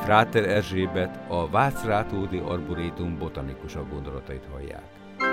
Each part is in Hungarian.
Fráter Erzsébet, a Vácrátódi Arborétum botanikusa gondolatait hallják.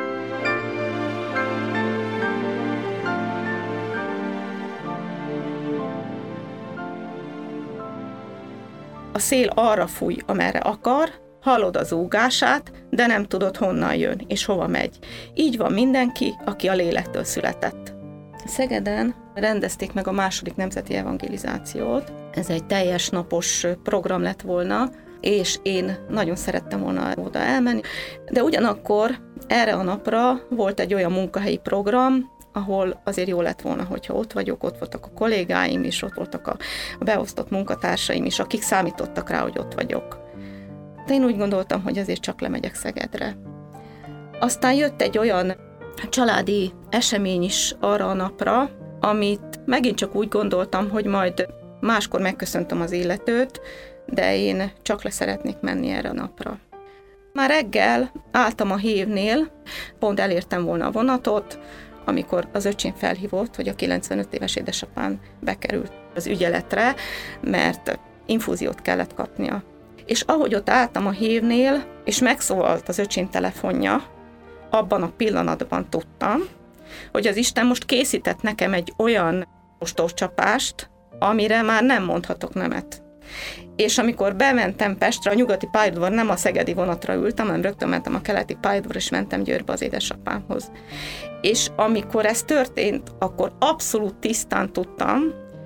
A szél arra fúj, amerre akar, hallod a zúgását, de nem tudod, honnan jön és hova megy. Így van mindenki, aki a lélektől született. Szegeden rendezték meg a második nemzeti evangelizációt. Ez egy teljes napos program lett volna, és én nagyon szerettem volna oda elmenni. De ugyanakkor erre a napra volt egy olyan munkahelyi program, ahol azért jó lett volna, hogyha ott vagyok, ott voltak a kollégáim is, ott voltak a beosztott munkatársaim is, akik számítottak rá, hogy ott vagyok. De én úgy gondoltam, hogy azért csak lemegyek Szegedre. Aztán jött egy olyan családi esemény is arra a napra, amit megint csak úgy gondoltam, hogy majd máskor megköszöntöm az illetőt, de én csak le szeretnék menni erre a napra. Már reggel álltam a hévnél, pont elértem volna a vonatot, amikor az öcsém felhívott, hogy a 95 éves édesapám bekerült az ügyeletre, mert infúziót kellett kapnia. És ahogy ott álltam a hévnél, és megszólalt az öcsém telefonja, abban a pillanatban tudtam, hogy az Isten most készített nekem egy olyan ostorcsapást, amire már nem mondhatok nemet. És amikor bementem Pestre, a nyugati pályaudvar, nem a szegedi vonatra ültem, hanem rögtön mentem a keleti pályaudvarra, és mentem Győrbe az édesapámhoz. És amikor ez történt, akkor abszolút tisztán tudtam,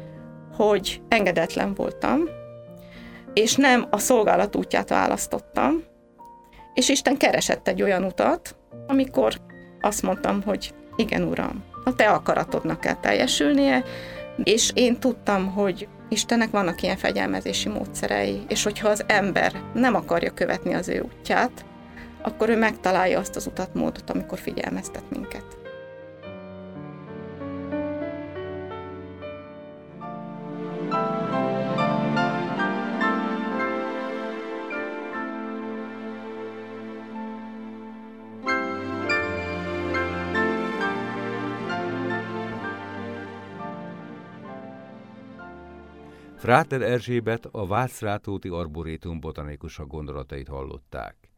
hogy engedetlen voltam, és nem a szolgálat útját választottam, és Isten keresett egy olyan utat, amikor azt mondtam, hogy igen, Uram, a te akaratodnak kell teljesülnie, és én tudtam, hogy Istennek vannak ilyen fegyelmezési módszerei, és hogyha az ember nem akarja követni az ő útját, akkor ő megtalálja azt az utat, módot, amikor figyelmeztet minket. Fráter Erzsébet, a Vácrátódi Arborétum botanikusa gondolatait hallották.